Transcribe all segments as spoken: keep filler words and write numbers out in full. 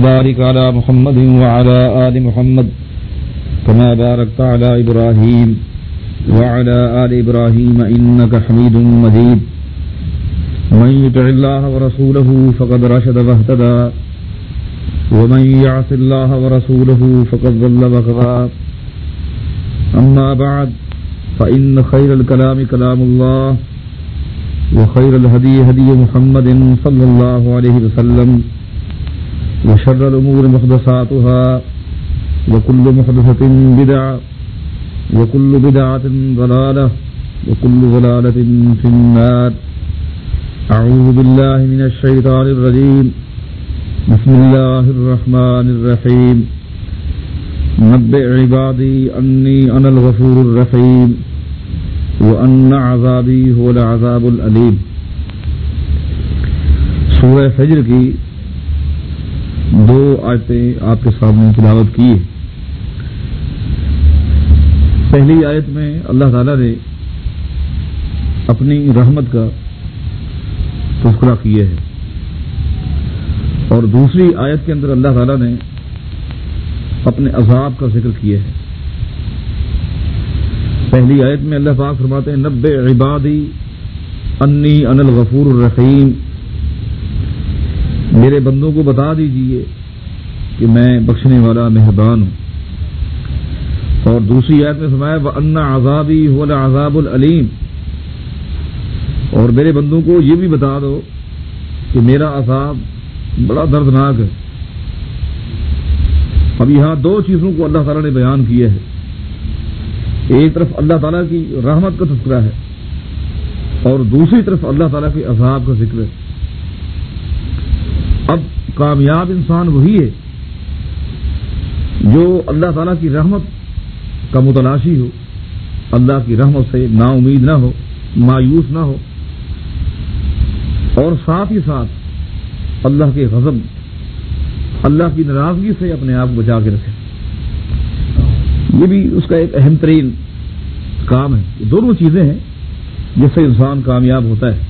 بارك على محمد وعلى آل محمد كما باركت على إبراهيم وعلى آل إبراهيم إنك حميد مجيد من يطع الله ورسوله فقد رشد واهتدى ومن يعص الله ورسوله فقد ضل وغوى أما بعد فإن خير الكلام كلام الله وخير الهدي هدي محمد صلى الله عليه وسلم وشر الأمور محدثاتها وكل محدثة بدعة وكل بدعة ضلالة وكل ضلالة في النار. أعوذ بالله من الشيطان الرجيم. بسم الله الرحمن الرحيم. نبئ عبادي أني أنا الغفور الرحيم وأن عذابي هو العذاب الأليم. سورہ فجر کی دو آیتیں آپ کے سامنے تلاوت کی. پہلی آیت میں اللہ تعالیٰ نے اپنی رحمت کا تذکرہ کیا ہے اور دوسری آیت کے اندر اللہ تعالیٰ نے اپنے عذاب کا ذکر کیا ہے. پہلی آیت میں اللہ پاک فرماتے ہیں نبئ عبادی انی انا الغفور الرحیم، میرے بندوں کو بتا دیجئے کہ میں بخشنے والا مہربان ہوں. اور دوسری آیت میں فرمایا وَأَنَّ عَذَابِي هُوَ الْعَذَابُ الْأَلِيمُ، اور میرے بندوں کو یہ بھی بتا دو کہ میرا عذاب بڑا دردناک ہے. اب یہاں دو چیزوں کو اللہ تعالیٰ نے بیان کیا ہے. ایک طرف اللہ تعالیٰ کی رحمت کا تذکرہ ہے اور دوسری طرف اللہ تعالیٰ کے عذاب کا ذکر ہے. اب کامیاب انسان وہی ہے جو اللہ تعالیٰ کی رحمت کا متلاشی ہو، اللہ کی رحمت سے نا امید نہ ہو، مایوس نہ ہو، اور ساتھ ہی ساتھ اللہ کے غضب، اللہ کی ناراضگی سے اپنے آپ کو بچا کے رکھے. یہ بھی اس کا ایک اہم ترین کام ہے. یہ دونوں چیزیں ہیں جس سے انسان کامیاب ہوتا ہے.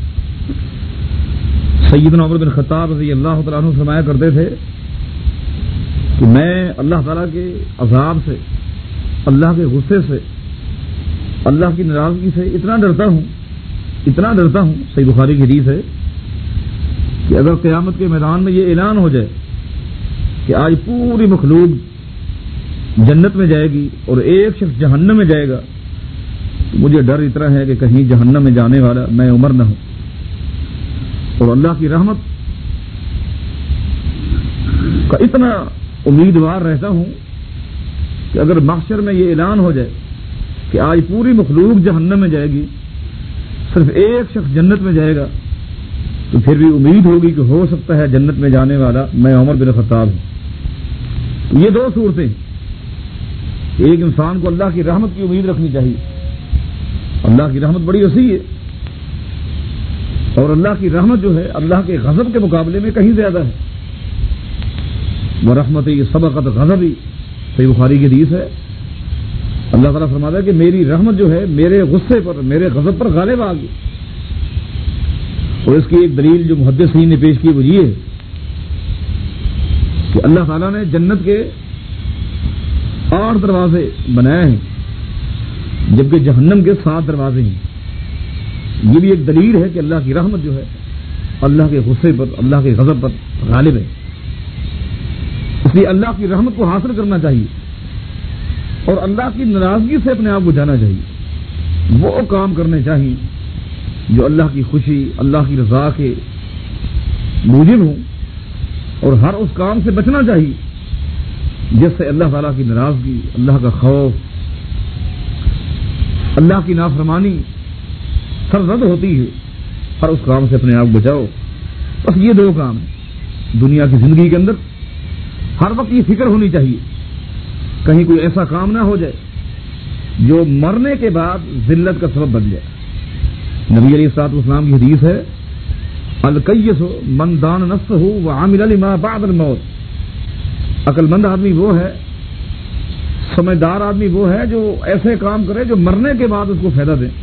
سیدنا عمر بن خطاب رضی اللہ تعالیٰ عنہ فرمایا کرتے تھے کہ میں اللہ تعالیٰ کے عذاب سے، اللہ کے غصے سے، اللہ کی ناراضگی سے اتنا ڈرتا ہوں اتنا ڈرتا ہوں صحیح بخاری کی حدیث ہے کہ اگر قیامت کے میدان میں یہ اعلان ہو جائے کہ آج پوری مخلوق جنت میں جائے گی اور ایک شخص جہنم میں جائے گا، تو مجھے ڈر اتنا ہے کہ کہیں جہنم میں جانے والا میں عمر نہ ہوں. اور اللہ کی رحمت کا اتنا امیدوار رہتا ہوں کہ اگر محشر میں یہ اعلان ہو جائے کہ آج پوری مخلوق جہنم میں جائے گی، صرف ایک شخص جنت میں جائے گا، تو پھر بھی امید ہوگی کہ ہو سکتا ہے جنت میں جانے والا میں عمر بن خطاب ہوں. یہ دو صورتیں، ایک انسان کو اللہ کی رحمت کی امید رکھنی چاہیے. اللہ کی رحمت بڑی وسیع ہے اور اللہ کی رحمت جو ہے اللہ کے غضب کے مقابلے میں کہیں زیادہ ہے. وَرَحْمَتِي سَبَقَتْ غَضَبِي، صحیح بخاری کی حدیث ہے. اللہ تعالیٰ فرماتا ہے کہ میری رحمت جو ہے میرے غصے پر، میرے غضب پر غالب آ گئی. اور اس کی ایک دلیل جو محدثین نے پیش کی وہ یہ ہے کہ اللہ تعالیٰ نے جنت کے آٹھ دروازے بنائے ہیں جبکہ جہنم کے سات دروازے ہیں. یہ بھی ایک دلیل ہے کہ اللہ کی رحمت جو ہے اللہ کے غصے پر، اللہ کے غضب پر غالب ہے. اس لیے اللہ کی رحمت کو حاصل کرنا چاہیے اور اللہ کی ناراضگی سے اپنے آپ کو جانا چاہیے. وہ کام کرنے چاہیے جو اللہ کی خوشی، اللہ کی رضا کے موجب ہوں، اور ہر اس کام سے بچنا چاہیے جس سے اللہ تعالیٰ کی ناراضگی، اللہ کا خوف، اللہ کی نافرمانی سرزد ہوتی ہے. ہر اس کام سے اپنے آپ بچاؤ. بس یہ دو کام ہیں دنیا کی زندگی کے اندر. ہر وقت یہ فکر ہونی چاہیے کہیں کوئی ایسا کام نہ ہو جائے جو مرنے کے بعد ذلت کا سبب بن جائے. نبی علیہ الصلوۃ والسلام کی حدیث ہے الکیس من دان نفسہ وعمل لما بعد الموت. عقل مند آدمی وہ ہے، سمجھدار آدمی وہ ہے جو ایسے کام کرے جو مرنے کے بعد اس کو فائدہ دے.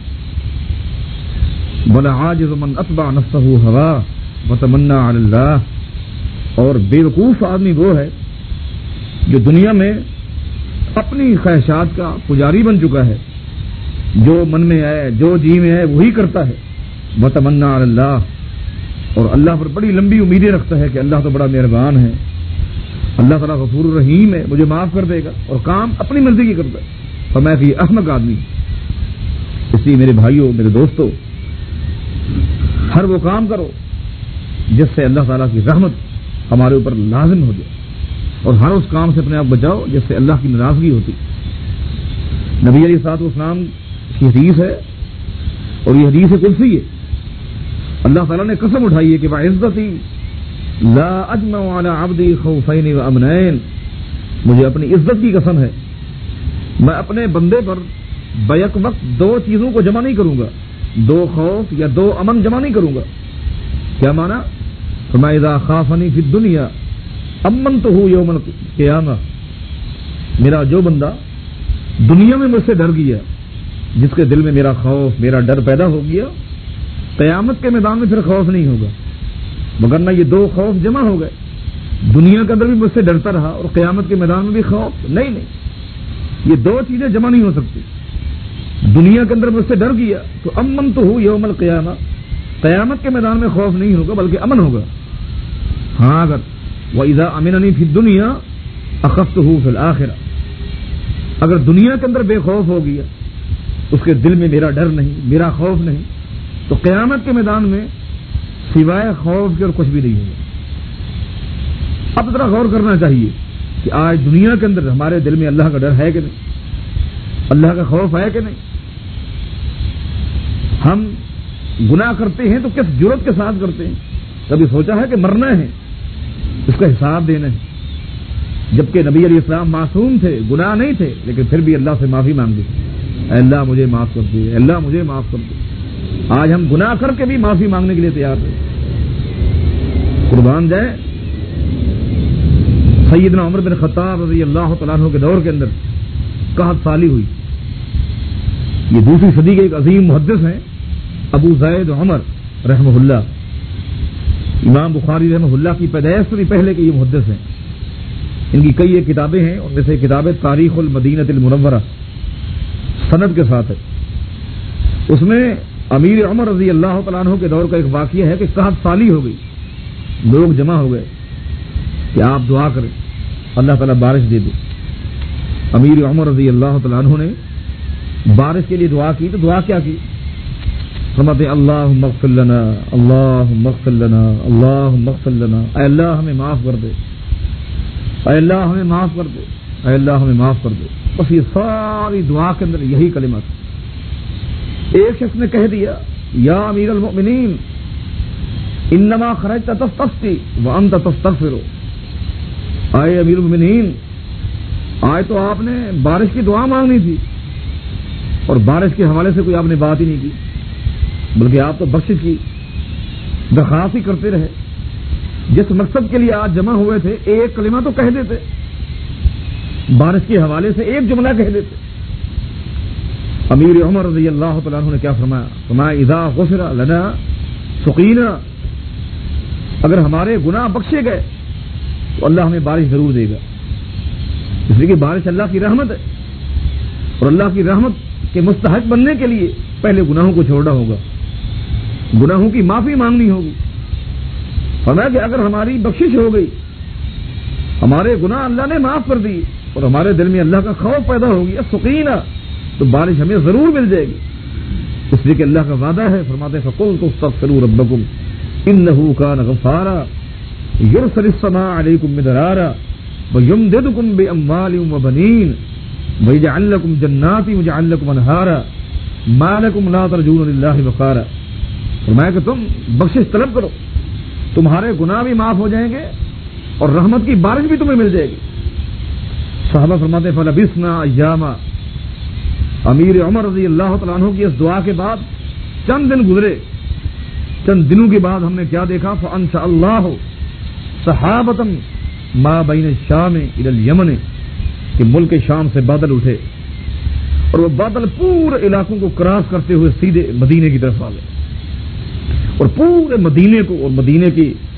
ولا عاجز من اتبع نفسه هواه وتمنى على الله. اور بیوقوف آدمی وہ ہے جو دنیا میں اپنی خواہشات کا پجاری بن چکا ہے، جو من میں ہے، جو جی میں ہے وہی کرتا ہے. وتمنا علی اللہ، اور اللہ پر بڑی لمبی امیدیں رکھتا ہے کہ اللہ تو بڑا مہربان ہے، اللہ تعالیٰ غفور الرحیم ہے، مجھے معاف کر دے گا، اور کام اپنی مرضی کی کرتا ہے. اور میں بھی احمق آدمی. اس لیے میرے بھائیوں، میرے دوستوں، ہر وہ کام کرو جس سے اللہ تعالیٰ کی رحمت ہمارے اوپر لازم ہو جائے، اور ہر اس کام سے اپنے آپ بچاؤ جس سے اللہ کی ناراضگی ہوتی. نبی علیہ الصلوۃ والسلام کی حدیث ہے، اور یہ حدیث قدسی ہے. اللہ تعالیٰ نے قسم اٹھائی ہے کہ وعزتی لا اجمع علی عبدی خوفین و امنین، مجھے اپنی عزت کی قسم ہے، میں اپنے بندے پر بیک وقت دو چیزوں کو جمع نہیں کروں گا، دو خوف یا دو امن جمع نہیں کروں گا. کیا مانا؟ فما اذا خافنی فی الدنیا امنتہ یوم القیامہ، میرا جو بندہ دنیا میں مجھ سے ڈر گیا، جس کے دل میں میرا خوف، میرا ڈر پیدا ہو گیا، قیامت کے میدان میں پھر خوف نہیں ہوگا. مگر نہ یہ دو خوف جمع ہو گئے، دنیا کے اندر بھی مجھ سے ڈرتا رہا اور قیامت کے میدان میں بھی خوف. نہیں نہیں، یہ دو چیزیں جمع نہیں ہو سکتی. دنیا کے اندر مجھ سے ڈر گیا تو امن تو ہو یوم القیامہ، قیامت کے میدان میں خوف نہیں ہوگا بلکہ امن ہوگا. ہاں اگر وَإِذَا أَمِنَنِي فِي الدُّنْيَا أَخَفْتُهُ فِي الْآخِرَةِ، اگر دنیا کے اندر بے خوف ہو گیا، اس کے دل میں میرا ڈر نہیں، میرا خوف نہیں، تو قیامت کے میدان میں سوائے خوف کے اور کچھ بھی نہیں ہوگا. اب ذرا غور کرنا چاہیے کہ آج دنیا کے اندر ہمارے دل میں اللہ کا ڈر ہے کہ نہیں، اللہ کا خوف ہے کہ نہیں. ہم گناہ کرتے ہیں تو کس جرت کے ساتھ کرتے ہیں؟ کبھی سوچا ہے کہ مرنا ہے، اس کا حساب دینا ہے؟ جبکہ نبی علیہ السلام معصوم تھے، گناہ نہیں تھے، لیکن پھر بھی اللہ سے معافی مانگی، اے اللہ مجھے معاف کر دے، اے اللہ مجھے معاف کر دے. آج ہم گناہ کر کے بھی معافی مانگنے کے لیے تیار ہیں. قربان جائے سیدنا عمر بن خطاب رضی اللہ تعالیٰ عنہ کے دور کے اندر قحط سالی ہوئی. یہ دوسری صدی کے ایک عظیم محدث ہیں، ابو زید عمر رحمہ اللہ. امام بخاری رحمہ اللہ کی پیدائش سے بھی پہلے کے یہ محدث ہیں. ان کی کئی ایک کتابیں ہیں، ان میں سے کتاب تاریخ المدینہ المنورہ سند کے ساتھ ہے. اس میں امیر عمر رضی اللہ تعالیٰ عنہ کے دور کا ایک واقعہ ہے کہ قحط سالی ہو گئی، لوگ جمع ہو گئے کہ آپ دعا کریں اللہ تعالیٰ بارش دے دے. امیر عمر رضی اللہ تعالیٰ عنہ نے بارش کے لیے دعا کی تو دعا کیا کی؟ فرماتے اللہم اغفر لنا، اللہم اغفر لنا، اللہم اغفر لنا، اے اللہ ہمیں معاف کر دے، اے اللہ ہمیں معاف کر دے، اے اللہ ہمیں معاف کر دے. بس یہ ساری دعا کے اندر یہی کلمات. ایک شخص نے کہہ دیا یا امیر المؤمنین انما خرجت تستسقی وانت تستغفر، اے امیر المؤمنین آئے تو آپ نے بارش کی دعا مانگنی تھی اور بارش کے حوالے سے کوئی آپ نے بات ہی نہیں کی، بلکہ آپ تو بخشش کی درخواست ہی کرتے رہے. جس مقصد کے لیے آج جمع ہوئے تھے ایک کلمہ تو کہہ دیتے، بارش کے حوالے سے ایک جملہ کہہ دیتے. امیر عمر رضی اللہ تعالیٰ عنہ نے کیا فرمایا؟ فرمایا اذا غفر لنا سقینا، اگر ہمارے گناہ بخشے گئے تو اللہ ہمیں بارش ضرور دے گا. اس لیے کہ بارش اللہ کی رحمت ہے، اور اللہ کی رحمت کے مستحق بننے کے لیے پہلے گناہوں کو چھوڑنا ہوگا، گناہوں کی معافی مانگنی ہوگی. فرمایا کہ اگر ہماری بخشش ہو گئی، ہمارے گناہ اللہ نے معاف کر دی اور ہمارے دل میں اللہ کا خوف پیدا ہو گیا سکینہ، تو بارش ہمیں ضرور مل جائے گی. اس لیے کہ اللہ کا وعدہ ہے، فرماتے فقلت استغفروا ربکم انه کان غفارا یرسل السماء علیکم مدرارا ویمددکم باموال وبنین ویجعل لکم جنات ویجعل لکم انہارا ما لکم لا ترجون للہ وقارا. فرمایا کہ تم بخشش طلب کرو، تمہارے گناہ بھی معاف ہو جائیں گے اور رحمت کی بارش بھی تمہیں مل جائے گی. صحابہ فرماتے فلبثنا ایاما، امیر عمر رضی اللہ تعالیٰ عنہ کی اس دعا کے بعد چند دن گزرے، چند دنوں کے بعد ہم نے کیا دیکھا؟ فانشأ اللہ سحابۃ ما بین الشام الی الیمن، کہ ملک شام سے بادل اٹھے اور وہ بادل پورے علاقوں کو کراس کرتے ہوئے سیدھے مدینے کی طرف آ گئے، اور پورے مدینے کو اور مدینے کی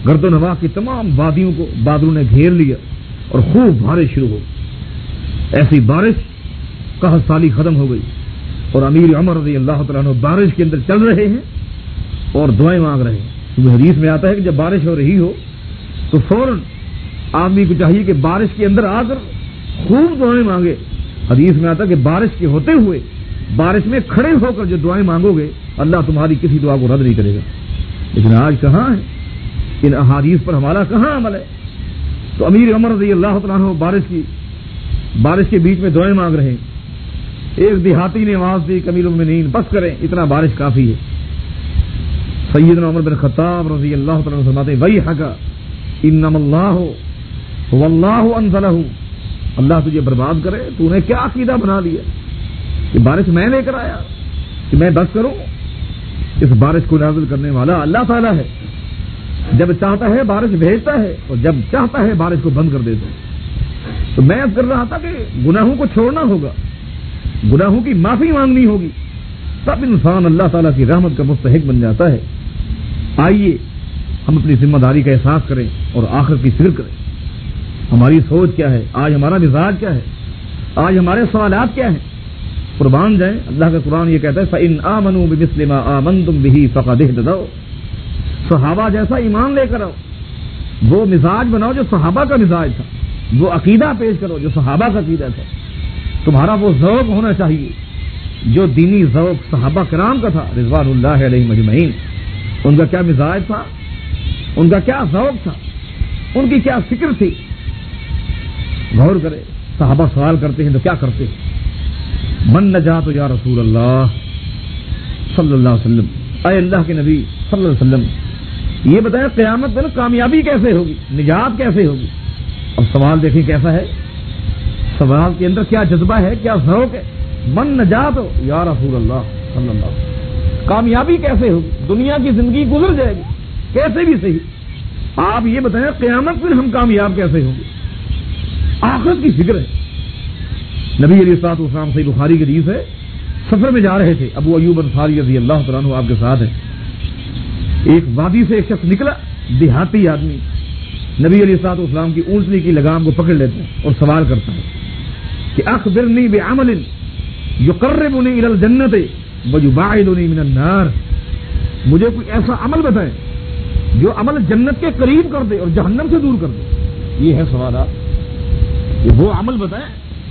گرد و نواح کی تمام وادیوں کو بادلوں نے گھیر لیا اور خوب بارش شروع ہو گئی۔ ایسی بارش قحط سالی ختم ہو گئی اور امیر عمر رضی اللہ تعالیٰ عنہ بارش کے اندر چل رہے ہیں اور دعائیں مانگ رہے ہیں، کیونکہ حدیث میں آتا ہے کہ جب بارش ہو رہی ہو تو فوراً آدمی کو چاہیے کہ بارش کے اندر آ کر خوب دعائیں مانگے۔ حدیث میں آتا ہے کہ بارش کے ہوتے ہوئے بارش میں کھڑے ہو کر جو دعائیں مانگو گے اللہ تمہاری کسی دعا کو رد نہیں کرے گا۔ لیکن آج کہاں ہے ان احادیث پر ہمارا کہاں عمل ہے؟ تو امیر عمر رضی اللہ تعالیٰ عنہ بارش کی بارش کے بیچ میں دعائیں مانگ رہے ہیں۔ ایک دیہاتی نے آواز دی امیر المومنین بس کریں، اتنا بارش کافی ہے۔ سیدنا عمر بن خطاب رضی اللہ تعالیٰ عنہ فرماتے ہیں ویحک انما اللہ واللہ انزلہ، اللہ تجھے برباد کرے، تو نے کیا عقیدہ بنا لیا کہ بارش میں لے کر آیا کہ میں بس کروں؟ اس بارش کو نازل کرنے والا اللہ تعالیٰ ہے، جب چاہتا ہے بارش بھیجتا ہے اور جب چاہتا ہے بارش کو بند کر دیتا ہے۔ تو میں کر رہا تھا کہ گناہوں کو چھوڑنا ہوگا، گناہوں کی معافی مانگنی ہوگی، تب انسان اللہ تعالیٰ کی رحمت کا مستحق بن جاتا ہے۔ آئیے ہم اپنی ذمہ داری کا احساس کریں اور آخرت کی فکر کریں۔ ہماری سوچ کیا ہے؟ آج ہمارا مزاج کیا ہے؟ آج ہمارے سوالات کیا ہیں؟ قربان جائیں، اللہ کا قرآن یہ کہتا ہے فَإِنْ آمَنُوا بِمِثْلِ مَا آمَنْتُمْ بِهِ فَقَدْ اهْتَدَوْا، صحابہ جیسا ایمان لے کر آؤ، وہ مزاج بناؤ جو صحابہ کا مزاج تھا، وہ عقیدہ پیش کرو جو صحابہ کا عقیدہ تھا، تمہارا وہ ذوق ہونا چاہیے جو دینی ذوق صحابہ کرام کا تھا رضوان اللہ علیہم اجمعین۔ ان کا کیا مزاج تھا، ان کا کیا ذوق تھا، ان کی کیا فکر تھی، غور کرے۔ صحابہ سوال کرتے ہیں تو کیا کرتے ہیں؟ من نجات یا رسول اللہ صلی اللہ علیہ وسلم، اے اللہ کے نبی صلی اللہ علیہ وسلم یہ بتائیں قیامت میں کامیابی کیسے ہوگی، نجات کیسے ہوگی؟ اب سوال دیکھیں کیسا ہے، سوال کے اندر کیا جذبہ ہے، کیا ذوق ہے۔ من نجات ہو یا رسول اللہ صلی اللہ علیہ وسلم، کامیابی کیسے ہوگی؟ دنیا کی زندگی گزر جائے گی کیسے بھی صحیح، آپ یہ بتائیں قیامت میں ہم کامیاب کیسے ہوں گے؟ آخرت کی فکر ہے۔ نبی علیہ الصلوۃ والسلام صحیح بخاری کی حدیث ہے، سفر میں جا رہے تھے، ابو ایوب انصاری رضی اللہ تعالیٰ عنہ آپ کے ساتھ ہیں، ایک وادی سے ایک شخص نکلا، دیہاتی آدمی، نبی علیہ الصلوۃ والسلام کی اونٹنی کی لگام کو پکڑ لیتا ہے اور سوال کرتا ہے کہ اخبرنی بعمل یقربنی الی الجنۃ ویباعدنی من النار، مجھے کوئی ایسا عمل بتائیں جو عمل جنت کے قریب کر دے اور جہنم سے دور کر دے۔ یہ ہے سوالات، یہ وہ عمل بتائیں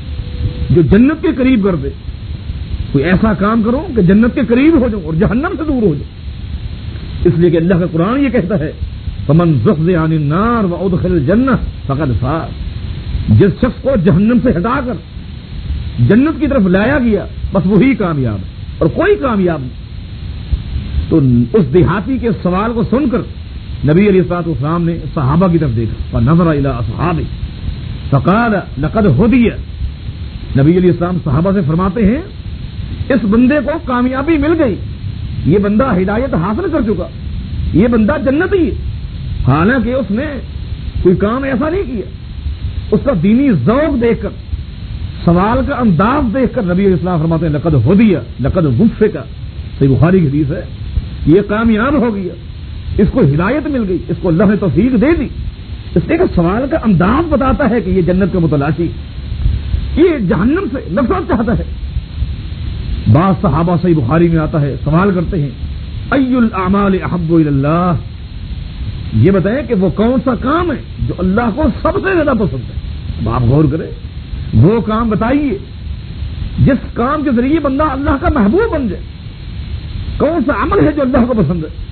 جو جنت کے قریب کر دے، کوئی ایسا کام کرو کہ جنت کے قریب ہو جاؤ اور جہنم سے دور ہو جاؤ۔ اس لیے کہ اللہ کا قرآن یہ کہتا ہے فمن زحزح عن النار وادخل الجنہ فقد فاز، جس شخص کو جہنم سے ہٹا کر جنت کی طرف لایا گیا بس وہی کامیاب ہے اور کوئی کامیاب نہیں۔ تو اس دیہاتی کے سوال کو سن کر نبی علیہ الصلوۃ والسلام نے صحابہ کی طرف دیکھا، فنظر الی اصحابہ فقال لقد ہدی، نبی علیہ السلام صحابہ سے فرماتے ہیں اس بندے کو کامیابی مل گئی، یہ بندہ ہدایت حاصل کر چکا، یہ بندہ جنتی ہے، حالانکہ اس نے کوئی کام ایسا نہیں کیا۔ اس کا دینی ذوق دیکھ کر، سوال کا انداز دیکھ کر نبی علیہ السلام فرماتے ہیں لقد ہدی لقد وفق، صحیح بخاری کی حدیث ہے، یہ کامیاب ہو گیا، اس کو ہدایت مل گئی، اس کو اللہ نے توفیق دے دی۔ اس لیے کہ سوال کا انداز بتاتا ہے کہ یہ جنت کا متلاشی، یہ جہنم سے نفرت چاہتا ہے۔ بعض صحابہ صحیح بخاری میں آتا ہے، سوال کرتے ہیں ای الاعمال احب الی اللہ، یہ بتائیں کہ وہ کون سا کام ہے جو اللہ کو سب سے زیادہ پسند ہے۔ اب آپ غور کریں، وہ کام بتائیے جس کام کے ذریعے بندہ اللہ کا محبوب بن جائے، کون سا عمل ہے جو اللہ کو پسند ہے؟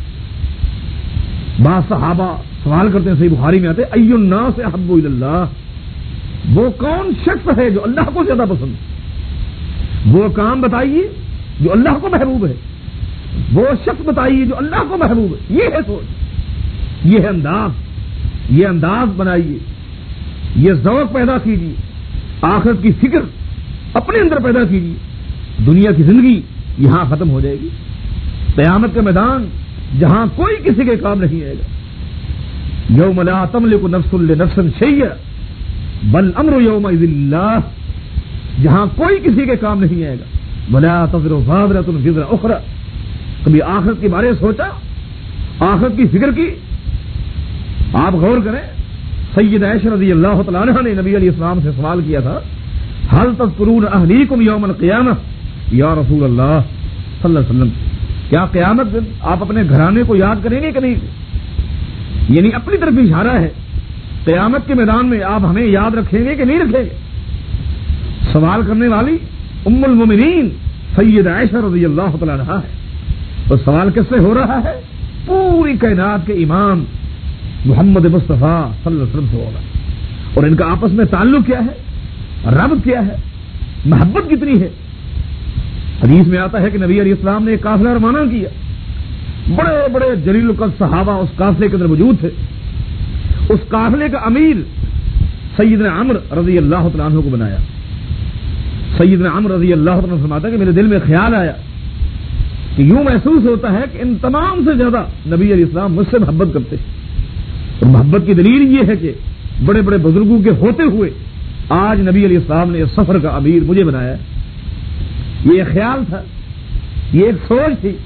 بعض صحابہ سوال کرتے ہیں، صحیح بخاری میں آتے ہیں ای الناس احب الی اللہ، وہ کون شخص ہے جو اللہ کو زیادہ پسند ہے؟ وہ کام بتائیے جو اللہ کو محبوب ہے، وہ شخص بتائیے جو اللہ کو محبوب ہے۔ یہ ہے سوچ، یہ ہے انداز، یہ انداز بنائیے، یہ ذوق پیدا کیجیے، آخرت کی فکر اپنے اندر پیدا کیجیے۔ دنیا کی زندگی یہاں ختم ہو جائے گی، قیامت کا میدان جہاں کوئی کسی کے کام نہیں آئے گا۔ یوم لا تملک نفس لنفس شیئا بل امر یومئذ للہ، جہاں کوئی کسی کے کام نہیں آئے گا۔ ولا تزر وازرۃ وزر اخرى، کبھی آخرت کے بارے سوچا، آخرت کی فکر کی؟ آپ غور کریں، سید عائشہ رضی اللہ تعالیٰ عنہ نے نبی علیہ السلام سے سوال کیا تھا، حل تذکرون اہلیکم یوم القیامہ یا رسول اللہ صلی اللہ علیہ وسلم، کیا قیامت دن آپ اپنے گھرانے کو یاد کریں گے کہ نہیں؟ یعنی اپنی طرف اشارہ ہے، قیامت کے میدان میں آپ ہمیں یاد رکھیں گے کہ نہیں رکھیں گے؟ سوال کرنے والی ام المومنین سید عائشہ رضی اللہ تعالیٰ عنہ ہے، تو سوال کس سے ہو رہا ہے؟ پوری کائنات کے امام محمد مصطفیٰ صلی اللہ علیہ وسلم سے ہو رہا ہے۔ اور ان کا آپس میں تعلق کیا ہے، ربط کیا ہے، محبت کتنی ہے؟ حدیث میں آتا ہے کہ نبی علیہ السلام نے ایک قافلہ روانہ کیا، بڑے بڑے جلیل القدر صحابہ اس قافلے کے اندر موجود تھے۔ اس قافلے کا امیر سیدنا عمرو رضی اللہ تعالیٰ عنہ کو بنایا۔ سیدنا عمرو رضی اللہ تعالیٰ عنہ فرماتا ہے کہ میرے دل میں خیال آیا کہ یوں محسوس ہوتا ہے کہ ان تمام سے زیادہ نبی علیہ السلام مجھ سے محبت کرتے ہیں، اور محبت کی دلیل یہ ہے کہ بڑے بڑے بزرگوں کے ہوتے ہوئے آج نبی علیہ السلام نے اس سفر کا امیر مجھے بنایا۔ یہ ایک خیال تھا، یہ ایک سوچ تھی۔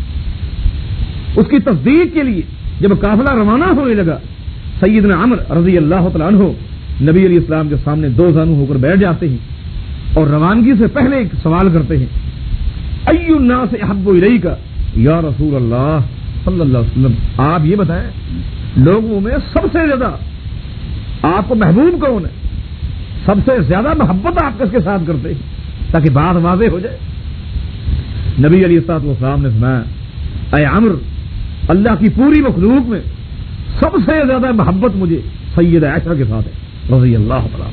اس کی تصدیق کے لیے جب قافلہ روانہ ہونے لگا، سیدنا عمرو رضی اللہ تعالیٰ عنہ نبی علیہ السلام کے سامنے دو زانو ہو کر بیٹھ جاتے ہیں اور روانگی سے پہلے ایک سوال کرتے ہیں، ای الناس احب الیک یا رسول اللہ صلی اللہ علیہ وسلم، آپ یہ بتائیں لوگوں میں سب سے زیادہ آپ کو محبوب کون ہے، سب سے زیادہ محبت آپ کس کے ساتھ کرتے ہیں، تاکہ بات واضح ہو جائے۔ نبی علیہ الصلوۃ والسلام نے فرمایا، اے عمرو، اللہ کی پوری مخلوق میں سب سے زیادہ محبت مجھے سید عائشہ کے ساتھ ہے رضی اللہ تعالیٰ۔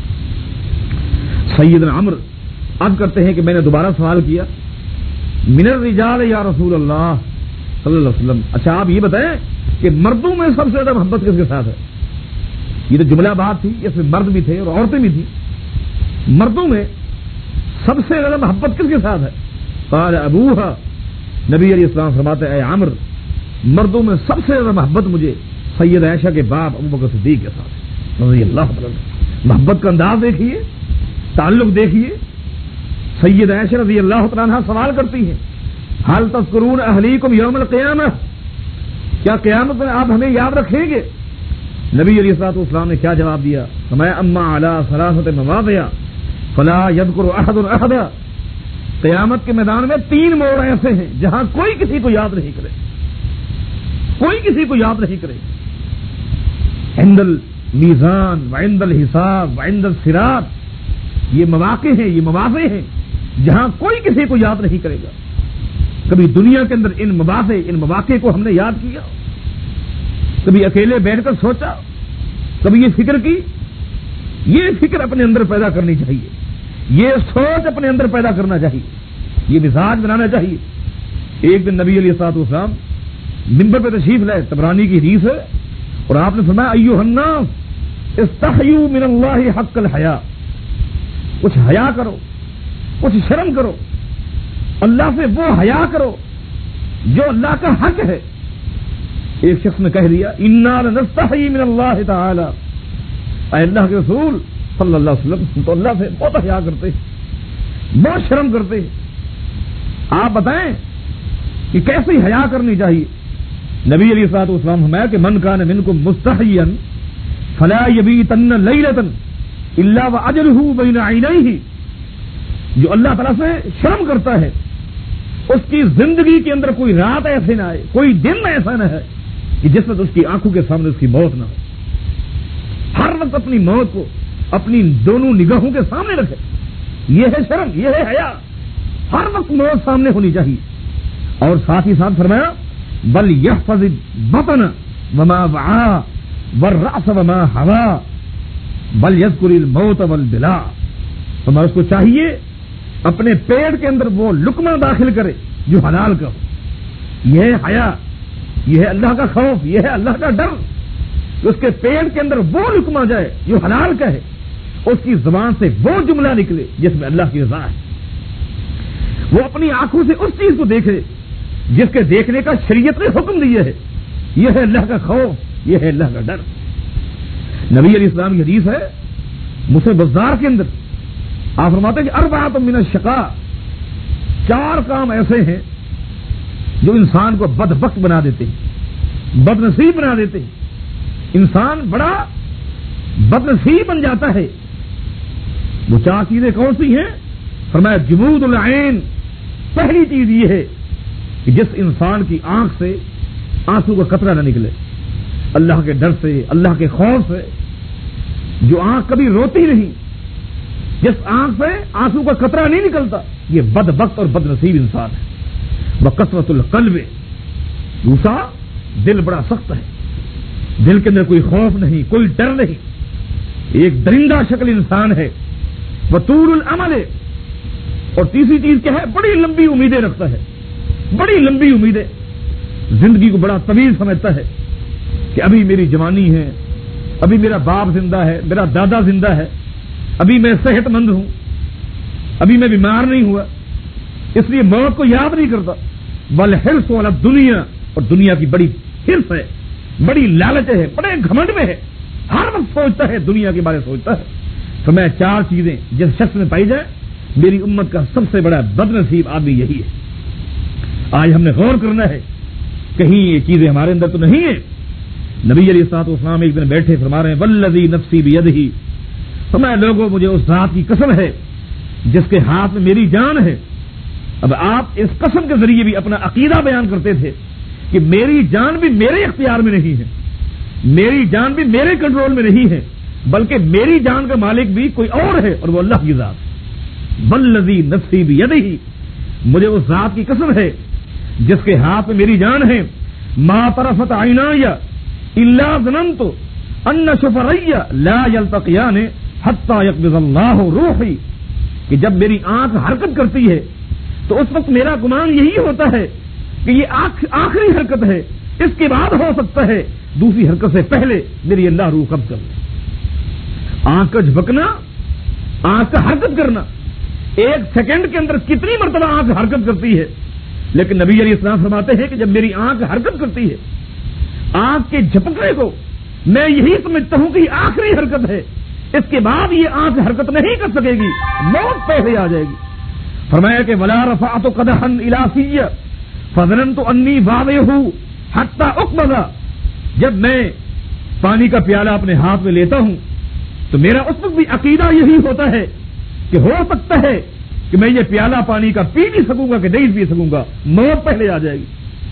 سیدنا عمرو عرض کرتے ہیں کہ میں نے دوبارہ سوال کیا، من الرجال یا رسول اللہ صلی اللہ علیہ وسلم، اچھا آپ یہ بتائیں کہ مردوں میں سب سے زیادہ محبت کس کے ساتھ ہے؟ یہ تو جملہ بات تھی، اس میں مرد بھی تھے اور عورتیں بھی تھیں۔ مردوں میں سب سے زیادہ محبت کس کے ساتھ ہے؟ قال ابوہا، نبی علیہ السلام فرماتے ہیں اے عمرو، مردوں میں سب سے زیادہ محبت مجھے سید عائشہ کے باپ ابو بکر صدیق کے ساتھ رضی اللہ تعالیٰ۔ محبت کا انداز دیکھیے، تعلق دیکھیے۔ سید عائشہ رضی اللہ تعالیٰ عنہ سوال کرتی ہیں، حل تذکرون اہلیکم یوم القیامہ، کیا قیامت میں آپ ہمیں یاد رکھیں گے؟ نبی علیہ الصلوۃ والسلام نے کیا جواب دیا؟ فرمایا، اما علی ثلاثۃ مواضع فلا یذکر احد احدا، قیامت کے میدان میں تین موڑ ایسے ہیں جہاں کوئی کسی کو یاد نہیں کرے، کوئی کسی کو یاد نہیں کرے، عند المیزان وعند الحساب وعند الصراط، یہ مواقع ہیں، یہ مواضع ہیں جہاں کوئی کسی کو یاد نہیں کرے گا۔ کبھی دنیا کے اندر ان مواقع ان مواقع کو ہم نے یاد کیا، کبھی اکیلے بیٹھ کر سوچا، کبھی یہ فکر کی، یہ فکر اپنے اندر پیدا کرنی چاہیے، یہ سوچ اپنے اندر پیدا کرنا چاہیے، یہ مزاج بنانا چاہیے۔ ایک دن نبی علیہ الصلوۃ والسلام منبر پہ تشریف لائے، طبرانی کی حدیث ہے، اور آپ نے فرمایا، ایھا الناس استحیوا من اللہ حق الحیا، کچھ حیا کرو، کچھ شرم کرو، اللہ سے وہ حیا کرو جو اللہ کا حق ہے۔ ایک شخص نے کہہ دیا، انا لنستحی من اللہ تعالی، اے اللہ کے رسول صلی اللہ علیہ وسلم تو اللہ سے بہت حیا کرتے ہیں، بہت شرم کرتے ہیں، آپ بتائیں کہ کیسی حیا کرنی چاہیے؟ نبی علیہ الصلوۃ والسلام فرمایا کہ من کان منکم مستحیا فلا یبیتن لیلۃ الا واجرہ بین عینیہ، جو اللہ تعالیٰ سے شرم کرتا ہے اس کی زندگی کے اندر کوئی رات ایسے نہ آئے، کوئی دن ایسا نہ ہے کہ جس وقت اس کی آنکھوں کے سامنے اس کی موت نہ ہو، ہر وقت اپنی موت کو اپنی دونوں نگاہوں کے سامنے رکھے، یہ ہے شرم، یہ ہے حیا، ہر وقت موت سامنے ہونی چاہیے۔ اور ساتھ ہی ساتھ فرمایا، بل یحفظ البطن وما وعا والرأس وما ہوا بل یذکر الموت والبلا، فرمایا اس کو چاہیے اپنے پیٹ کے اندر وہ لقمہ داخل کرے جو حلال کا ہو، یہ ہے حیا، یہ ہے اللہ کا خوف، یہ ہے اللہ کا ڈر، کہ اس کے پیٹ کے اندر وہ لقمہ جائے جو حلال کا ہے، اس کی زبان سے وہ جملہ نکلے جس میں اللہ کی رضا ہے، وہ اپنی آنکھوں سے اس چیز کو دیکھے جس کے دیکھنے کا شریعت نے حکم دیا ہے، یہ ہے اللہ کا خوف، یہ ہے اللہ کا ڈر۔ نبی علیہ السلام کی حدیث ہے مسلم بازار کے اندر، آپ فرماتے ہیں کہ اربعۃ من الشقاء، چار کام ایسے ہیں جو انسان کو بدبخت بنا دیتے ہیں، بد نصیب بنا دیتے ہیں۔ انسان بڑا بدنصیب بن جاتا ہے۔ وہ چار چیزیں کون سی ہیں؟ فرمایا جمود العین، پہلی چیز یہ ہے کہ جس انسان کی آنکھ سے آنسو کا قطرہ نہ نکلے، اللہ کے ڈر سے، اللہ کے خوف سے، جو آنکھ کبھی روتی نہیں، جس آنکھ سے آنسو کا قطرہ نہیں نکلتا، یہ بدبخت اور بدنصیب انسان ہے۔ وکثرۃ القلب، دوسرا دل بڑا سخت ہے، دل کے اندر کوئی خوف نہیں، کوئی ڈر نہیں، ایک درندہ شکل انسان ہے۔ وطول الامل، اور تیسری چیز کیا ہے؟ بڑی لمبی امیدیں رکھتا ہے، بڑی لمبی امیدیں، زندگی کو بڑا طویل سمجھتا ہے کہ ابھی میری جوانی ہے، ابھی میرا باپ زندہ ہے، میرا دادا زندہ ہے، ابھی میں صحت مند ہوں، ابھی میں بیمار نہیں ہوا، اس لیے موت کو یاد نہیں کرتا۔ والحرص علی الدنیا، اور دنیا کی بڑی حرص ہے، بڑی لالچ ہے، بڑے گھمنڈ میں ہے، ہر وقت سوچتا ہے، دنیا کے بارے سوچتا ہے۔ تو میں چار چیزیں جس شخص میں پائی جائے، میری امت کا سب سے بڑا بدنصیب آدمی یہی ہے۔ آج ہم نے غور کرنا ہے، کہیں یہ چیزیں ہمارے اندر تو نہیں ہیں۔ نبی علیہ الصلوۃ والسلام ایک دن بیٹھے فرما رہے ہیں والذی نفسی بیدہ، فرمایا لوگوں مجھے اس ذات کی قسم ہے جس کے ہاتھ میں میری جان ہے۔ اب آپ اس قسم کے ذریعے بھی اپنا عقیدہ بیان کرتے تھے کہ میری جان بھی میرے اختیار میں نہیں ہے، میری جان بھی میرے کنٹرول میں نہیں ہے، بلکہ میری جان کا مالک بھی کوئی اور ہے، اور وہ اللہ کی ذات۔ والذی نفسی بیدہ، مجھے اس ذات کی قسم ہے جس کے ہاتھ میں میری جان ہے۔ ما طرفت عینای الا ظننت ان شفری لا یلتقیان حتی یقبض اللہ روحی، کہ جب میری آنکھ حرکت کرتی ہے تو اس وقت میرا گمان یہی ہوتا ہے کہ یہ آخری حرکت ہے، اس کے بعد ہو سکتا ہے دوسری حرکت سے پہلے میری اللہ روح قبض کر لے۔ آنکھ کا جھپکنا، آنکھ کا حرکت کرنا، ایک سیکنڈ کے اندر کتنی مرتبہ آنکھ حرکت کرتی ہے، لیکن نبی علیہ السلام فرماتے ہیں کہ جب میری آنکھ حرکت کرتی ہے، آنکھ کے جھپکنے کو میں یہی سمجھتا ہوں کہ یہ آخری حرکت ہے، اس کے بعد یہ آنکھ حرکت نہیں کر سکے گی، موت پہلے آ جائے گی۔ فرمایا کہ ولا رفعت قدحا الی فی فظننت انی واضعہ حتی اقبض، جب میں پانی کا پیالہ اپنے ہاتھ میں لیتا ہوں تو میرا اس وقت بھی عقیدہ یہی ہوتا ہے کہ ہو سکتا ہے کہ میں یہ پیالہ پانی کا پی بھی سکوں گا کہ نہیں پی سکوں گا، موت پہلے آ جائے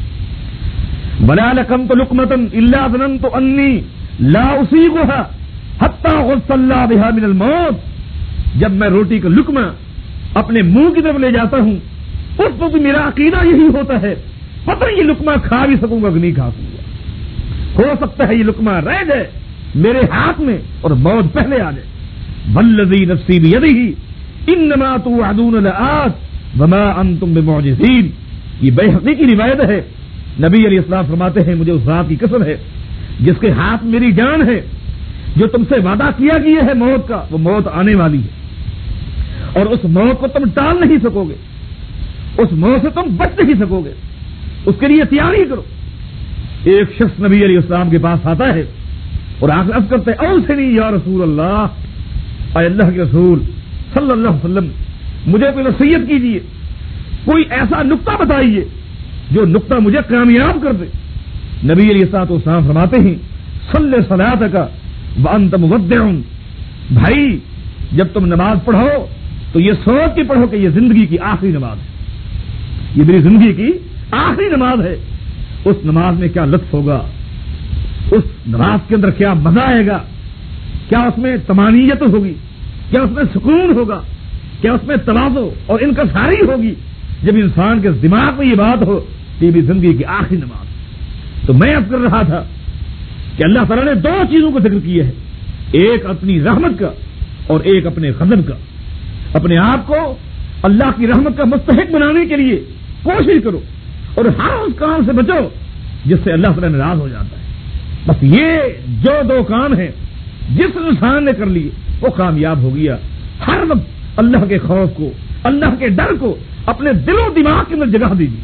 گی۔ ولا لقمت لقمۃ الا ظننت انی لا اصیغها حتی غص اللہ بها من الموت، جب میں روٹی کا لقمہ اپنے منہ کی طرف لے جاتا ہوں اس وقت میرا عقیدہ یہی ہوتا ہے پتہ نہیں یہ لقمہ کھا بھی سکوں گا کہ نہیں کھا سکوں گا، ہو سکتا ہے یہ لقمہ رہ جائے میرے ہاتھ میں اور موت پہلے آ جائے۔ والذی نفسی بیدہ انما توعدون لآت وما انتم بمعجزین، یہ بیہقی کی روایت ہے۔ نبی علیہ السلام فرماتے ہیں مجھے اس ذات کی قسم ہے جس کے ہاتھ میری جان ہے، جو تم سے وعدہ کیا گیا ہے موت کا، وہ موت آنے والی ہے، اور اس موت کو تم ٹال نہیں سکو گے، اس موت سے تم بچ نہیں سکو گے، اس کے لیے تیاری کرو۔ ایک شخص نبی علیہ السلام کے پاس آتا ہے اور آنکھ عرض کرتے ہیں اوصنی یا رسول اللہ، اے اللہ کے رسول صلی اللہ علیہ وسلم مجھے کوئی نصیحت کیجیے، کوئی ایسا نقطہ بتائیے جو نقطہ مجھے کامیاب کر دے۔ نبی علیہ الصلوۃ والسلام فرماتے ہیں صلی صلاتک وانت مودع، بھائی جب تم نماز پڑھو تو یہ سوچ کے پڑھو کہ یہ زندگی کی آخری نماز ہے، یہ میری زندگی کی آخری نماز ہے۔ اس نماز میں کیا لطف ہوگا، اس نماز کے اندر کیا مزہ آئے گا، کیا اس میں طمانینت ہوگی، کیا اس میں سکون ہوگا، کیا اس میں تواضع اور انکساری ہوگی، جب انسان کے دماغ میں یہ بات ہو کہ یہ زندگی کی آخری نماز۔ تو میں اب کر رہا تھا کہ اللہ تعالیٰ نے دو چیزوں کو ذکر کیا ہے، ایک اپنی رحمت کا اور ایک اپنے غضب کا۔ اپنے آپ کو اللہ کی رحمت کا مستحق بنانے کے لیے کوشش کرو اور ہر اس کام سے بچو جس سے اللہ تعالیٰ ناراض ہو جاتا ہے۔ بس یہ جو دو کام ہیں جس انسان نے کر لیے وہ کامیاب ہو گیا۔ ہر وقت اللہ کے خوف کو، اللہ کے ڈر کو اپنے دل و دماغ کے اندر جگہ دیجیے۔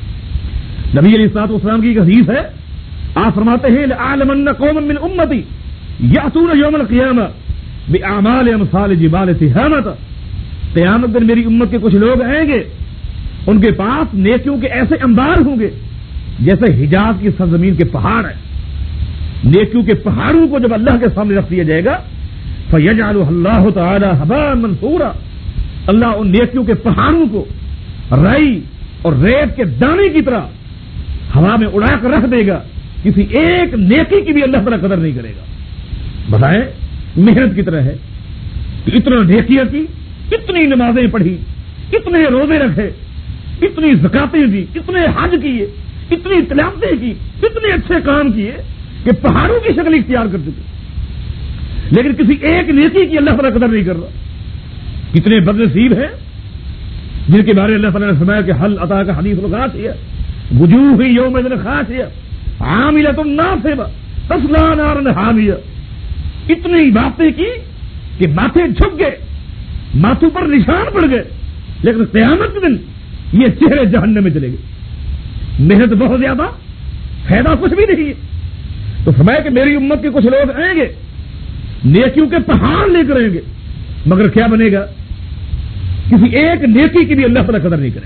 نبی علیہ الصلوۃ والسلام کی ایک حدیث ہے، آپ فرماتے ہیں لأعلمن قوما من امتی یأتون یوم القیامہ بأعمال امثال جبال تہامہ، قیامت دن میری امت کے کچھ لوگ آئیں گے، ان کے پاس نیکیوں کے ایسے انبار ہوں گے جیسے حجاز کی سرزمین کے پہاڑ ہیں، نیکیوں کے پہاڑوں کو جب اللہ کے سامنے رکھ دیا جائے گا فَيَجْعَلُهُ اللَّهُ تَعَالَى هَبَاءً مَنثُورًا، اللہ ان نیکیوں کے پہاڑوں کو رائی اور ریت کے دانے کی طرح ہوا میں اڑا کر رکھ دے گا، کسی ایک نیکی کی بھی اللہ تعالیٰ قدر نہیں کرے گا۔ بتائیں محنت کی طرح ہے کہ اتنا نیکیاں کی، اتنی نمازیں پڑھی، اتنے روزے رکھے، اتنی زکاتیں دی، اتنے حج کیے، اتنی تلاوتیں کی، اتنے اچھے کام کیے کہ پہاڑوں کی شکل اختیار کر چکے، لیکن کسی ایک نیکی کی اللہ تعالیٰ قدر نہیں کر رہا۔ کتنے بد نصیب ہیں جن کے بارے اللہ تعالیٰ نے فرمایا کہ حل عطا کا حدیث الغاشیہ وجوہ یومئذ خاشعہ عاملۃ ناصبہ تصلی نارا حامیہ، اتنی باتیں کی کہ ماتھے جھک گئے، ماتھوں پر نشان پڑ گئے، لیکن قیامت کے دن یہ چہرے جہنم میں چلے گئے۔ محنت بہت زیادہ، فائدہ کچھ بھی نہیں ہے۔ تو فرمایا کہ میری امت کے کچھ لوگ آئیں گے نیکیوں کے پہاڑ لے کر آئیں گے، مگر کیا بنے گا؟ کسی ایک نیکی کی بھی اللہ تعالیٰ قدر نہیں کرے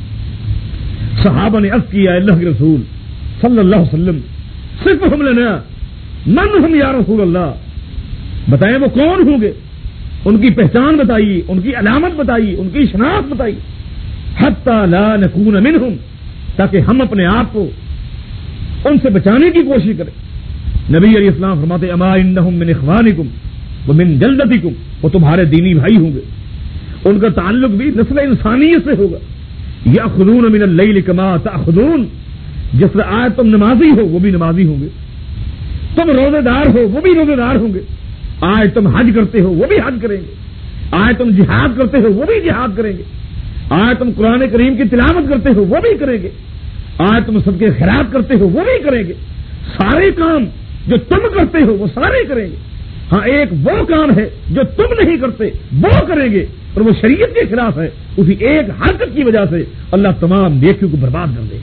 گا۔ صحابہ نے عرض کیا اللہ کے رسول صلی اللہ علیہ وسلم صرف ہم لنا من ہم یا رسول اللہ، بتائیں وہ کون ہوں گے، ان کی پہچان بتائیے، ان کی علامت بتائیے، ان کی شناخت بتائیے، حتی لا نکون منہم، تاکہ ہم اپنے آپ کو ان سے بچانے کی کوشش کریں۔ نبی علیہ السلام فرماتے اما انہم من اخوانکم ومن جلدتکم، وہ تمہارے دینی بھائی ہوں گے، ان کا تعلق بھی نسل انسانیت سے ہوگا۔ یأخذون من اللیل کما تأخذون، جس طرح آج تم نمازی ہو وہ بھی نمازی ہوں گے، تم روزے دار ہو وہ بھی روزے دار ہوں گے، آج تم حج کرتے ہو وہ بھی حج کریں گے، آج تم جہاد کرتے ہو وہ بھی جہاد کریں گے، آج تم قرآن کریم کی تلاوت کرتے ہو وہ بھی کریں گے، آج تم سب کے خیرات کرتے ہو وہ بھی کریں گے، سارے کام جو تم کرتے ہو وہ سارے کریں گے۔ ہاں ایک وہ کام ہے جو تم نہیں کرتے وہ کریں گے اور وہ شریعت کے خلاف ہے، اسی ایک حرکت کی وجہ سے اللہ تمام نیکیوں کو برباد کر دے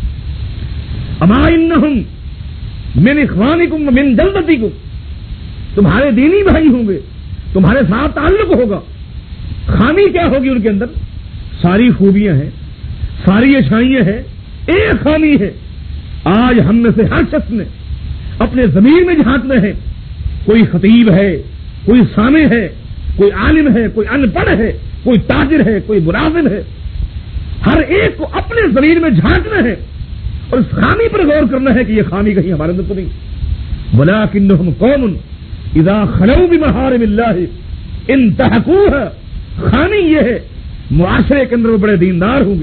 گا۔ اما انہم من اخوانکم ومن جلدتکم، تمہارے دینی بھائی ہوں گے، تمہارے ساتھ تعلق ہوگا، خامی کیا ہوگی ان کے اندر؟ ساری خوبیاں ہیں، ساری اچھائیاں ہیں، ایک خامی ہے۔ آج ہم میں سے ہر شخص نے اپنے ضمیر میں جھانکنا ہے، کوئی خطیب ہے، کوئی سامع ہے، کوئی عالم ہے، کوئی ان پڑھ ہے، کوئی تاجر ہے، کوئی ملازم ہے، ہر ایک کو اپنے ضمیر میں جھانکنا ہے اور اس خامی پر غور کرنا ہے کہ یہ خامی کہیں ہمارے اندر تو نہیں۔ ولکنہم قوم اذا خلوا بمحارم اللہ انتہکوها، خامی یہ ہے معاشرے کے اندر وہ بڑے دیندار ہوں گے،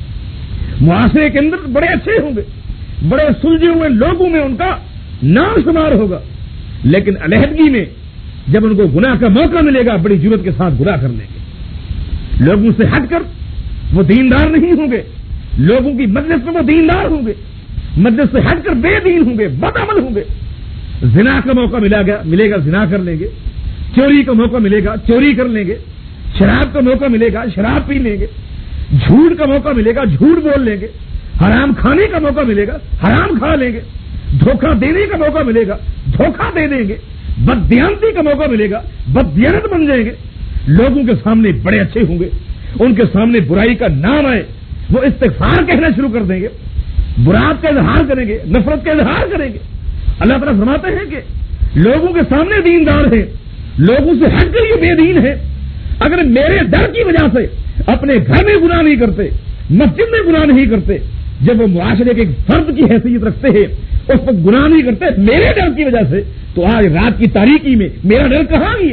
معاشرے کے اندر بڑے اچھے ہوں گے، بڑے سلجھے ہوئے لوگوں میں ان کا نام شمار ہوگا، لیکن علیحدگی میں جب ان کو گناہ کا موقع ملے گا بڑی جرت کے ساتھ گناہ کر لیں گے، لوگوں سے ہٹ کر وہ دیندار نہیں ہوں گے، لوگوں کی مجلس میں وہ دیندار ہوں گے، مجلس سے ہٹ کر بے دین ہوں گے، بدعمل ہوں گے، زنا کا موقع ملا گیا ملے گا زنا کر لیں گے، چوری کا موقع ملے گا چوری کر لیں گے، شراب کا موقع ملے گا شراب پی لیں گے، جھوٹ کا موقع ملے گا جھوٹ بول لیں گے، حرام کھانے کا موقع ملے گا حرام کھا لیں گے، دھوکہ دینے کا موقع ملے گا دھوکہ دے دیں گے، بددیانتی کا موقع ملے گا بددیانت بن جائیں گے، لوگوں کے سامنے بڑے اچھے ہوں گے، ان کے سامنے برائی کا نام آئے وہ استغفار کہنا شروع کر دیں گے، برات کا اظہار کریں گے، نفرت کا اظہار کریں گے۔ اللہ تعالیٰ فرماتے ہیں کہ لوگوں کے سامنے دیندار ہیں، لوگوں سے ہٹ کر یہ بے دین ہے، اگر میرے ڈر کی وجہ سے اپنے گھر میں گناہ نہیں کرتے، مسجد میں گناہ نہیں کرتے، جب وہ معاشرے کے ایک فرد کی حیثیت رکھتے ہیں اس پر گناہ نہیں کرتے میرے ڈر کی وجہ سے، تو آج رات کی تاریکی میں میرا ڈر کہاں گیا؟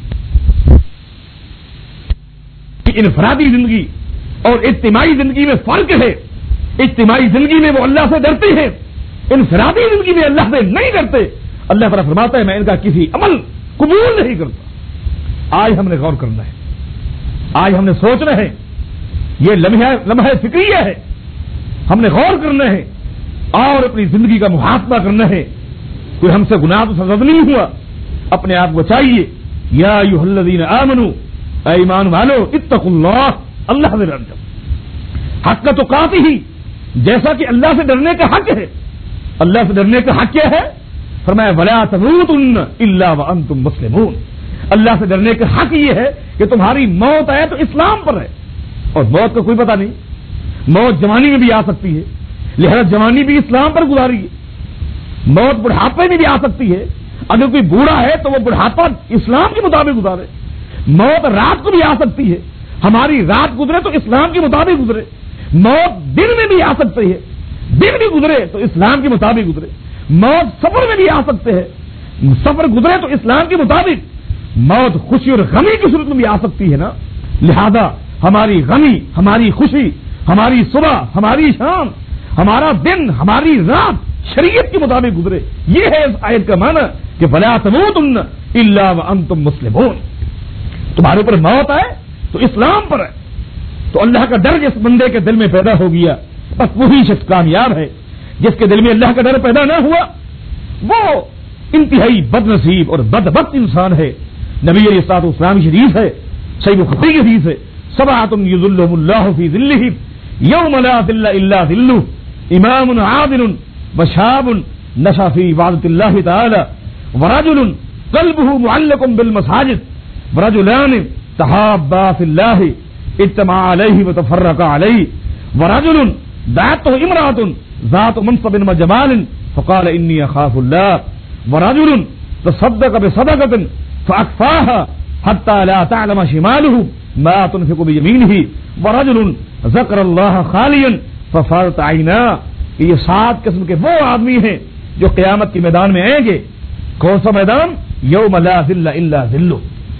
انفرادی زندگی اور اجتماعی زندگی میں فرق ہے، اجتماعی زندگی میں وہ اللہ سے ڈرتے ہیں، انفرادی زندگی میں اللہ سے نہیں ڈرتے۔ اللہ تعالیٰ فرماتا ہے میں ان کا کسی عمل قبول نہیں کرتا۔ آج ہم نے غور کرنا ہے، آج ہم نے سوچنا ہے، یہ لمحہ لمحہ فکریہ ہے، ہم نے غور کرنا ہے اور اپنی زندگی کا محاسبہ کرنا ہے۔ کوئی ہم سے گناہ تو سرزد نہیں ہوا، اپنے آپ کو چاہیے یا ایھا الذین آمنوا، اے ایمان والو اتقوا اللہ، اللہ سے ڈرو حق تقاتہ، جیسا کہ اللہ سے ڈرنے کا حق ہے۔ اللہ سے ڈرنے کا حق کیا ہے؟ فرمایا ولا تموتن الا وانتم مسلمون، اللہ سے ڈرنے کا حق یہ ہے کہ تمہاری موت آئے تو اسلام پر ہے، اور موت کا کوئی پتہ نہیں، موت جوانی میں بھی آ سکتی ہے، لہذا جوانی بھی اسلام پر گزاری ہے۔ موت بڑھاپے میں بھی آ سکتی ہے. اگر کوئی بوڑھا ہے تو وہ بڑھاپا اسلام کے مطابق گزارے. موت رات کو بھی آ سکتی ہے, ہماری رات گزرے تو اسلام کے مطابق گزرے. موت دن میں بھی آ سکتی ہے, دن بھی گزرے تو اسلام کے مطابق گزرے. موت سفر میں بھی آ سکتے ہیں, سفر گزرے تو اسلام کے مطابق. موت خوشی اور غمی کی صورت میں بھی آ سکتی ہے نا. لہذا ہماری غمی, ہماری خوشی, ہماری صبح, ہماری شام, ہمارا دن, ہماری رات شریعت کے مطابق گزرے. یہ ہے اس آیت کا معنی کہ فلا تموتن الا وانتم مسلمون. تمہارے اوپر موت آئے تو اسلام پر ہے. تو اللہ کا ڈر جس بندے کے دل میں پیدا ہو گیا بس وہی شخص کامیاب ہے. جس کے دل میں اللہ کا ڈر پیدا نہ ہوا وہ انتہائی بد نصیب اور بدبخت انسان ہے. نبی علیہ الصلوۃ والسلام شریف ہے, صحیح بخاری کی حدیث ہے, سبعۃ یظلهم اللہ فی ظلہ یوم لا ظل الا ظلہ, امام عادل وشاب نشأ فی عبادۃ اللہ تعالی ورجل قلبه معلق بالمساجد ورجلان تحابا فی اللہ اجتمعا علیہ وتفرقا علیہ ورجل دعته امرأة ذات منصب وجمال فقال انی اخاف اللہ ورجل تصدق بصدقة فأخفاها حتى لا تعلم شماله ما تنفق بيمينه ورجل ذكر الله خاليا ففاضت عيناه. یہ سات قسم کے وہ آدمی ہیں جو قیامت کے میدان میں آئیں گے. کون سا میدان؟ یوم لا ظل الا ظلہ,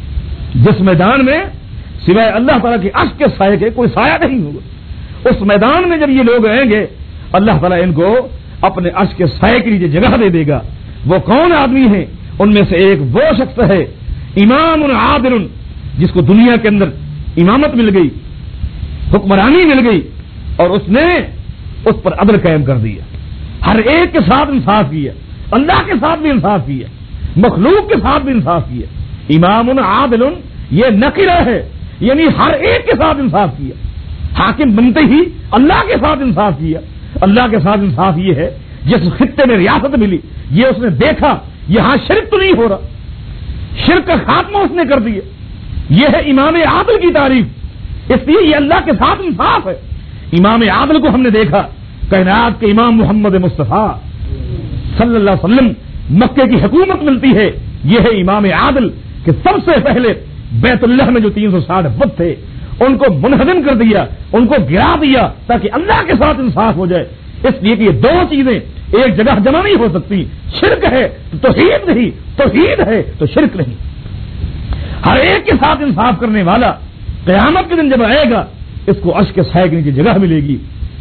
جس میدان میں سوائے اللہ تعالیٰ کے عرش کے سائے کے کوئی سایہ نہیں ہوگا. اس میدان میں جب یہ لوگ آئیں گے اللہ تعالیٰ ان کو اپنے عرش کے سائے کے لیے جگہ دے دے گا. وہ کون آدمی ہیں؟ ان میں سے ایک وہ شخص ہے امام عادل, جس کو دنیا کے اندر امامت مل گئی, حکمرانی مل گئی, اور اس نے اس پر عدل قائم کر دیا, ہر ایک کے ساتھ انصاف کیا, اللہ کے ساتھ بھی انصاف کیا, مخلوق کے ساتھ بھی انصاف کیا. امام عادل یہ نکرہ ہے, یعنی ہر ایک کے ساتھ انصاف کیا. حاکم بنتے ہی اللہ کے ساتھ انصاف کیا. اللہ کے ساتھ انصاف یہ ہے جس خطے میں ریاست ملی یہ اس نے دیکھا یہاں شرک تو نہیں ہو رہا, شرک کا خاتمہ اس نے کر دیا. یہ ہے امام عادل کی تعریف. اس لیے یہ اللہ کے ساتھ انصاف ہے. امام عادل کو ہم نے دیکھا, کائنات کے امام محمد مصطفیٰ صلی اللہ علیہ وسلم, مکے کی حکومت ملتی ہے. یہ ہے امام عادل کہ سب سے پہلے بیت اللہ میں جو تین سو ساٹھ بت تھے ان کو منہدم کر دیا, ان کو گرا دیا تاکہ اللہ کے ساتھ انصاف ہو جائے. اس لیے کہ یہ دو چیزیں ایک جگہ جمع نہیں ہو سکتی. شرک ہے تو توحید نہیں, توحید ہے تو شرک نہیں. ہر ایک کے ساتھ انصاف کرنے والا قیامت کے دن جب آئے گا اس کو عرش کے سائے کے نیچے جگہ ملے گی.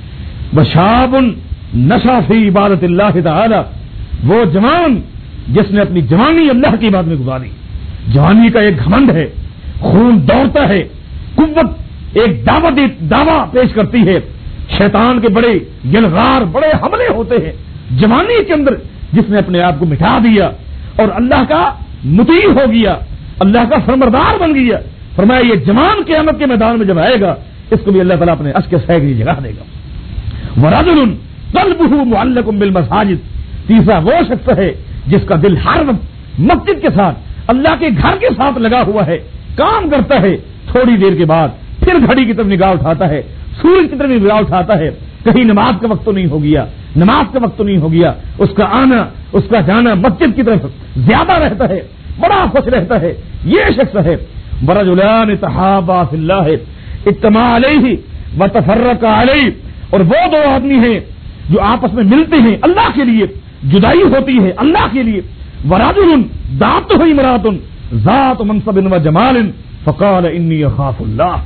وشاب نشأ فی عبادت اللہ تعالی, وہ جوان جس نے اپنی جوانی اللہ کی عبادت میں گزاری. جوانی کا ایک گھمنڈ ہے, خون دوڑتا ہے, قوت ایک دعوت دعویٰ پیش کرتی ہے. شیطان کے بڑے یلغار, بڑے حملے ہوتے ہیں جوانی کے اندر. جس نے اپنے آپ کو مٹا دیا اور اللہ کا مطیع ہو گیا, اللہ کا فرمانبردار بن گیا, فرمایا یہ جوان قیامت کے میدان میں جب آئے گا اس کو بھی اللہ تعالیٰ اپنے عرش کے سائے کی جگہ دے گا. ورجل قلبه معلق بالمساجد, تیسرا وہ شخص ہے جس کا دل ہر وقت مسجد کے ساتھ, اللہ کے گھر کے ساتھ لگا ہوا ہے. کام کرتا ہے, تھوڑی دیر کے بعد پھر گھڑی کی طرف نگاہ اٹھاتا ہے, سورج کی طرف نگاہ اٹھاتا ہے, کہیں نماز کا وقت تو نہیں ہو گیا, نماز کا وقت تو نہیں ہو گیا. اس کا آنا, اس کا جانا مسجد کی طرف زیادہ رہتا ہے, بڑا خوش رہتا ہے. یہ شخص ہے ورجلان تحابا فی اللہ اجتمعا علیہ وتفرقا علیہ, اور وہ دو آدمی ہیں جو آپس میں ملتے ہیں اللہ کے لیے, جدائی ہوتی ہے اللہ کے لیے. ورجل دعته امرأة ذات منصب وجمال فقال انی اخاف اللہ.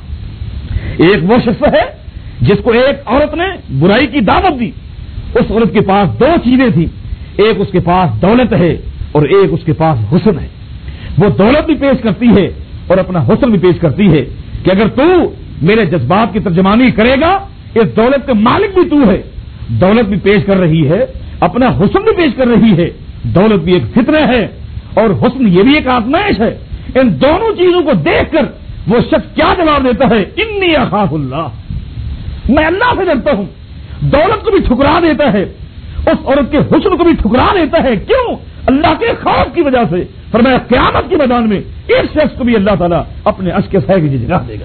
ایک وہ شخص ہے جس کو ایک عورت نے برائی کی دعوت دی. اس عورت کے پاس دو چیزیں تھیں, ایک اس کے پاس دولت ہے اور ایک اس کے پاس حسن ہے. وہ دولت بھی پیش کرتی ہے اور اپنا حسن بھی پیش کرتی ہے کہ اگر تو میرے جذبات کی ترجمانی کرے گا اس دولت کا مالک بھی تو ہے. دولت بھی پیش کر رہی ہے, اپنا حسن بھی پیش کر رہی ہے. دولت بھی ایک فتنہ ہے اور حسن یہ بھی ایک آزمائش ہے. ان دونوں چیزوں کو دیکھ کر وہ شخص کیا جواب دیتا ہے؟ انی اخاف اللہ, میں اللہ سے ڈرتا ہوں. دولت کو بھی ٹھکرا دیتا ہے, اس عورت کے حسن کو بھی ٹھکرا دیتا ہے. کیوں؟ اللہ کے خوف کی وجہ سے. فرمایا قیامت کے میدان میں اس شخص کو بھی اللہ تعالیٰ اپنے عرش کے سائے کی جگہ دے گا.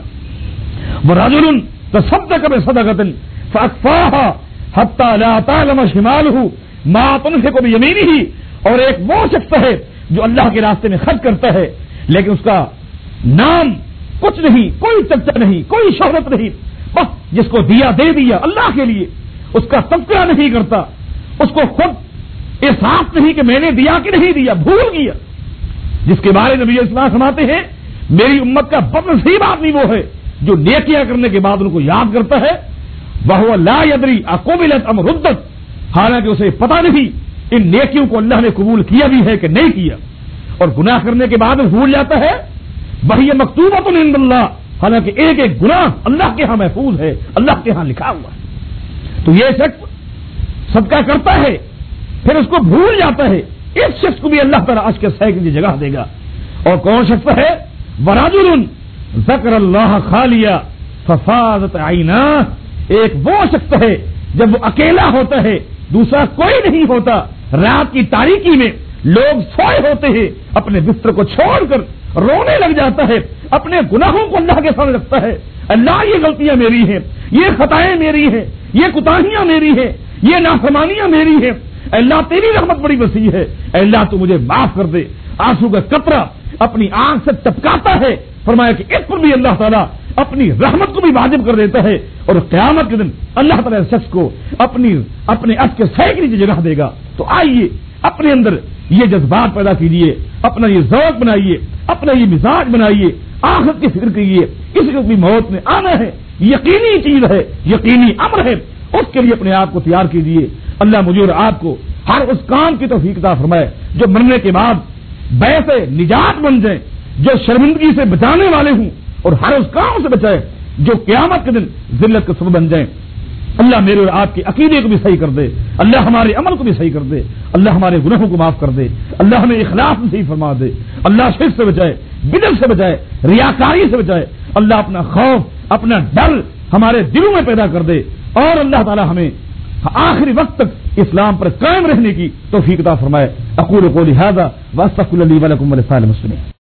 ورجل تصدق بصدقة فأخفاها حتى لا تعلم شماله ما تنفق بیمینہ، اور ایک وہ شخص ہے جو اللہ کے راستے میں خرچ کرتا ہے لیکن اس کا نام کچھ نہیں، کوئی چرچا نہیں، کوئی شہرت نہیں، بس جس کو دیا دے دیا اللہ کے لیے، اس کا تذکرہ نہیں کرتا، اس کو خود احساس نہیں کہ میں نے دیا کہ نہیں دیا، بھول گیا، جس کے بارے میں نبی اسلام فرماتے ہیں میری امت کا بدنصیب آدمی وہ ہے جو نیکیاں کرنے کے بعد ان کو یاد کرتا ہے، وہو لا یدری اقبلت ام ردت، حالانکہ اسے پتہ نہیں ان نیکیوں کو اللہ نے قبول کیا بھی ہے کہ نہیں کیا، اور گناہ کرنے کے بعد بھول جاتا ہے وہی مکتوبۃ عند اللہ، حالانکہ ایک ایک گناہ اللہ کے ہاں محفوظ ہے، اللہ کے ہاں لکھا ہوا ہے۔ تو یہ شخص صدقہ کرتا ہے پھر اس کو بھول جاتا ہے، اس شخص کو بھی اللہ تعالیٰ عرش کے سائے کی جگہ دے گا۔ اور کون شخص ہے؟ ورجل ذکر اللہ خالیہ ففاضت عیناہ، ایک وہ شخص ہے جب وہ اکیلا ہوتا ہے، دوسرا کوئی نہیں ہوتا، رات کی تاریکی میں لوگ سوئے ہوتے ہیں، اپنے بستر کو چھوڑ کر رونے لگ جاتا ہے، اپنے گناہوں کو اللہ کے سامنے رکھتا ہے، اللہ یہ غلطیاں میری ہیں، یہ خطائیں میری ہیں، یہ کوتاہیاں میری ہیں، یہ نافرمانیاں میری ہیں، اللہ تیری رحمت بڑی وسیع ہے، اللہ تو مجھے معاف کر دے۔ آنسو کا قطرہ اپنی آنکھ سے ٹپکاتا ہے، فرمایا کہ اس پر بھی اللہ تعالیٰ اپنی رحمت کو بھی واجب کر دیتا ہے، اور قیامت کے دن اللہ تعالیٰ اس شخص کو اپنی اپنے عرش کے سائے کے نیچے جگہ دے گا۔ تو آئیے اپنے اندر یہ جذبات پیدا کیجیے، اپنا یہ ذوق بنائیے، اپنا یہ مزاج بنائیے، آخرت کی فکر کیجیے، اس کو بھی موت میں آنا ہے، یقینی چیز ہے، یقینی امر ہے، اس کے لیے اپنے آپ کو تیار کیجیے۔ اللہ مجھے اور آپ کو ہر اس کام کی توفیق عطا فرمائے جو مرنے کے بعد بیعث نجات بن جائیں، جو شرمندگی سے بچانے والے ہوں، اور ہر اس کام سے بچائے جو قیامت کے دن ذلت کا سبب بن جائیں۔ اللہ میرے اور آپ کے عقیدے کو بھی صحیح کر دے، اللہ ہمارے عمل کو بھی صحیح کر دے، اللہ ہمارے گناہوں کو معاف کر دے، اللہ ہمیں اخلاص میں صحیح فرما دے، اللہ شرک سے بچائے، بدعت سے بچائے، ریاکاری سے بچائے، اللہ اپنا خوف اپنا ڈر ہمارے دلوں میں پیدا کر دے، اور اللہ تعالی ہمیں آخری وقت تک اسلام پر قائم رہنے کی توفیق عطا فرمائے۔ اقول قولی ھذا واستغفر لي ولكم ولسائر المسلمين۔